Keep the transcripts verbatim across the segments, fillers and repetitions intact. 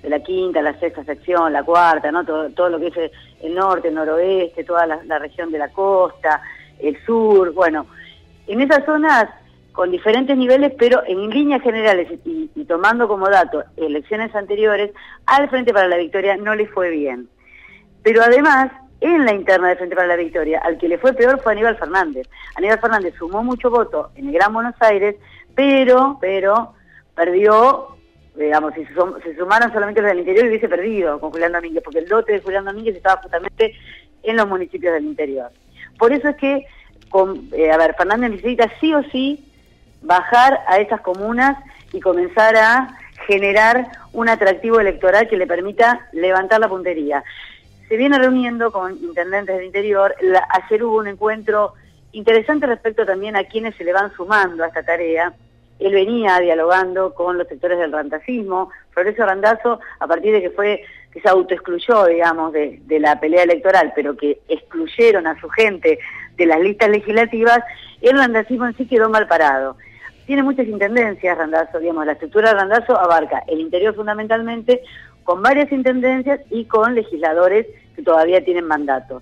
de la quinta, la sexta sección, la cuarta, ¿no? Todo, todo lo que es el norte, el noroeste, toda la, la región de la costa, el sur, bueno, en esas zonas con diferentes niveles, pero en líneas generales y, y tomando como dato elecciones anteriores, al Frente para la Victoria no le fue bien. Pero además, en la interna del Frente para la Victoria, al que le fue peor fue Aníbal Fernández. Aníbal Fernández sumó mucho voto en el Gran Buenos Aires, pero, pero perdió, digamos, si se, sum, se sumaron solamente los del interior, hubiese perdido con Julián Domínguez, porque el lote de Julián Domínguez estaba justamente en los municipios del interior. Por eso es que, con, eh, a ver, Fernández necesita sí o sí bajar a esas comunas y comenzar a generar un atractivo electoral que le permita levantar la puntería. Se viene reuniendo con intendentes del interior. La, ayer hubo un encuentro interesante respecto también a quienes se le van sumando a esta tarea. Él venía dialogando con los sectores del randacismo. Florencio Randazzo, a partir de que fue que se autoexcluyó, digamos, de, de la pelea electoral, pero que excluyeron a su gente de las listas legislativas, el randacismo en sí quedó mal parado. Tiene muchas intendencias Randazzo, digamos, la estructura de Randazzo abarca el interior fundamentalmente, con varias intendencias y con legisladores que todavía tienen mandato.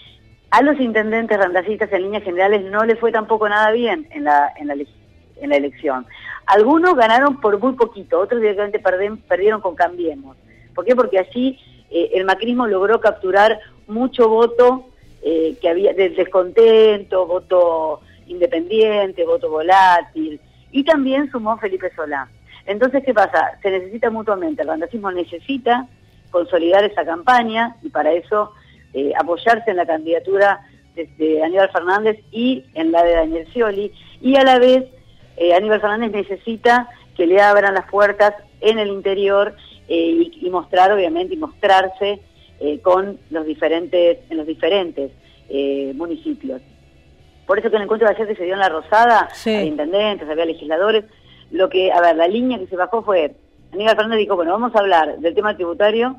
A los intendentes randacistas en líneas generales no les fue tampoco nada bien en la, en la, en la elección. Algunos ganaron por muy poquito, otros directamente perden, perdieron con Cambiemos. ¿Por qué? Porque allí eh, el macrismo logró capturar mucho voto eh, que había de descontento, voto independiente, voto volátil, y también sumó Felipe Solá. Entonces, ¿qué pasa? Se necesita mutuamente, el randacismo necesita consolidar esa campaña y para eso eh, apoyarse en la candidatura de, de Aníbal Fernández y en la de Daniel Scioli, y a la vez eh, Aníbal Fernández necesita que le abran las puertas en el interior eh, y, y mostrar, obviamente, y mostrarse eh, con los diferentes, en los diferentes eh, municipios. Por eso que en el encuentro de ayer que se dio en La Rosada, sí, había intendentes, había legisladores. Lo que, a ver, la línea que se bajó fue, Aníbal Fernández dijo, bueno, vamos a hablar del tema tributario.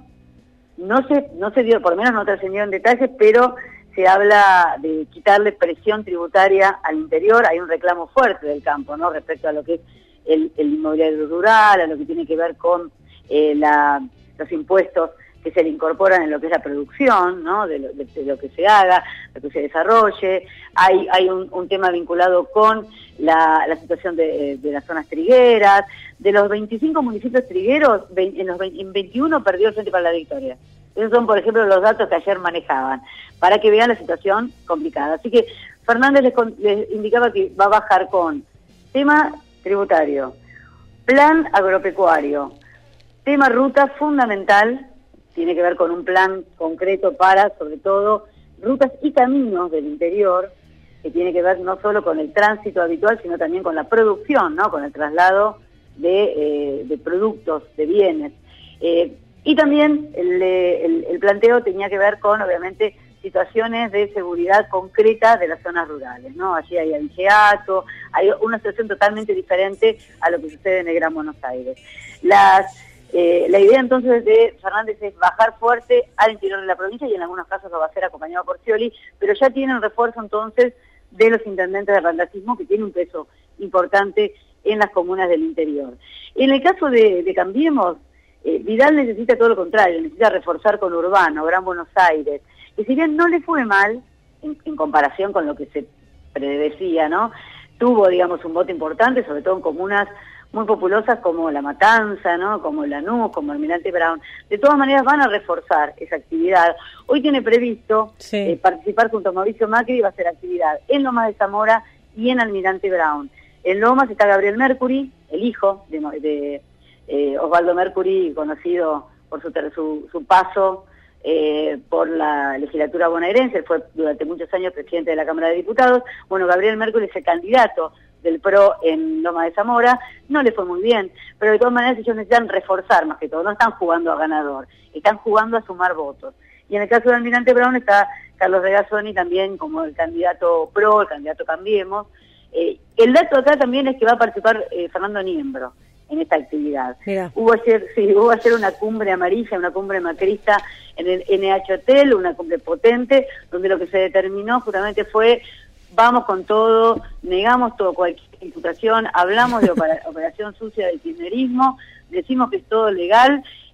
No se, no se dio, por lo menos no trascendió en detalles, pero se habla de quitarle presión tributaria al interior. Hay un reclamo fuerte del campo, ¿no?, respecto a lo que es el, el inmobiliario rural, a lo que tiene que ver con eh, la, los impuestos que se le incorporan en lo que es la producción, ¿no?, de lo, de, de lo que se haga, lo que se desarrolle. Hay, hay un, un tema vinculado con la, la situación de, de las zonas trigueras. De los veinticinco municipios trigueros, en los veinte, en veintiuno perdió el Frente para la Victoria. Esos son, por ejemplo, los datos que ayer manejaban, para que vean la situación complicada. Así que Fernández les, les indicaba que va a bajar con tema tributario, plan agropecuario, tema ruta fundamental, tiene que ver con un plan concreto para, sobre todo, rutas y caminos del interior, que tiene que ver no solo con el tránsito habitual, sino también con la producción, ¿no?, con el traslado de, eh, de productos, de bienes. Eh, y también el, el, el planteo tenía que ver con, obviamente, situaciones de seguridad concreta de las zonas rurales, ¿no? Allí hay avigeato, hay una situación totalmente diferente a lo que sucede en el Gran Buenos Aires. Las... Eh, la idea entonces de Fernández es bajar fuerte al interior de la provincia y en algunos casos lo va a hacer acompañado por Scioli, pero ya tiene un refuerzo entonces de los intendentes de randacismo que tiene un peso importante en las comunas del interior. En el caso de, de Cambiemos, eh, Vidal necesita todo lo contrario, necesita reforzar con Urbano, Gran Buenos Aires, que si bien no le fue mal en, en comparación con lo que se predecía, ¿no?, tuvo, digamos, un voto importante, sobre todo en comunas muy populosas como La Matanza, ¿no?, como Lanús, como Almirante Brown. De todas maneras van a reforzar esa actividad. Hoy tiene previsto sí. eh, participar junto a Mauricio Macri, y va a hacer actividad en Lomas de Zamora y en Almirante Brown. En Lomas está Gabriel Mercury, el hijo de, de eh, Osvaldo Mercury, conocido por su, su, su paso eh, por la legislatura bonaerense. Él fue durante muchos años presidente de la Cámara de Diputados. Bueno, Gabriel Mercury es el candidato del P R O en Loma de Zamora, no le fue muy bien, pero de todas maneras ellos necesitan reforzar más que todo, no están jugando a ganador, están jugando a sumar votos. Y en el caso de Almirante Brown está Carlos Regazzoni también como el candidato P R O, el candidato Cambiemos. Eh, el dato acá también es que va a participar eh, Fernando Niembro en esta actividad. Mira. Hubo ayer, sí, hubo ayer una cumbre amarilla, una cumbre macrista en el N H Hotel, una cumbre potente, donde lo que se determinó justamente fue vamos con todo, negamos todo, cualquier imputación, hablamos de operación sucia del kirchnerismo, decimos que es todo legal,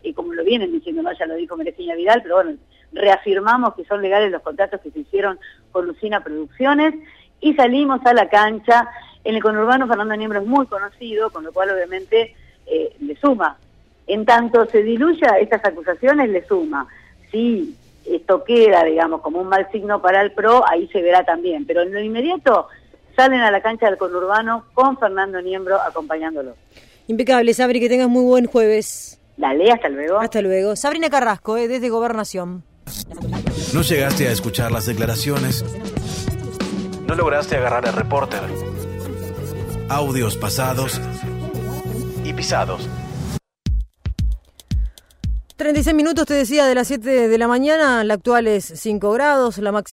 que como lo vienen diciendo, ¿no? Ya lo dijo Virginia Vidal, pero bueno, reafirmamos que son legales los contratos que se hicieron con Usina Producciones y salimos a la cancha. En el conurbano Fernando Niembro es muy conocido, con lo cual obviamente eh, le suma. En tanto se diluya estas acusaciones, le suma. Si esto queda, digamos, como un mal signo para el P R O, ahí se verá también. Pero en lo inmediato salen a la cancha del conurbano con Fernando Niembro acompañándolo. Impecable, Sabri, que tengas muy buen jueves. Dale, hasta luego. Hasta luego. Sabrina Carrasco, eh, desde Gobernación. ¿No llegaste a escuchar las declaraciones? ¿No lograste agarrar al repórter? Audios pasados y pisados. treinta y seis minutos, te decía, de las siete de la mañana, la actual es cinco grados, la máxima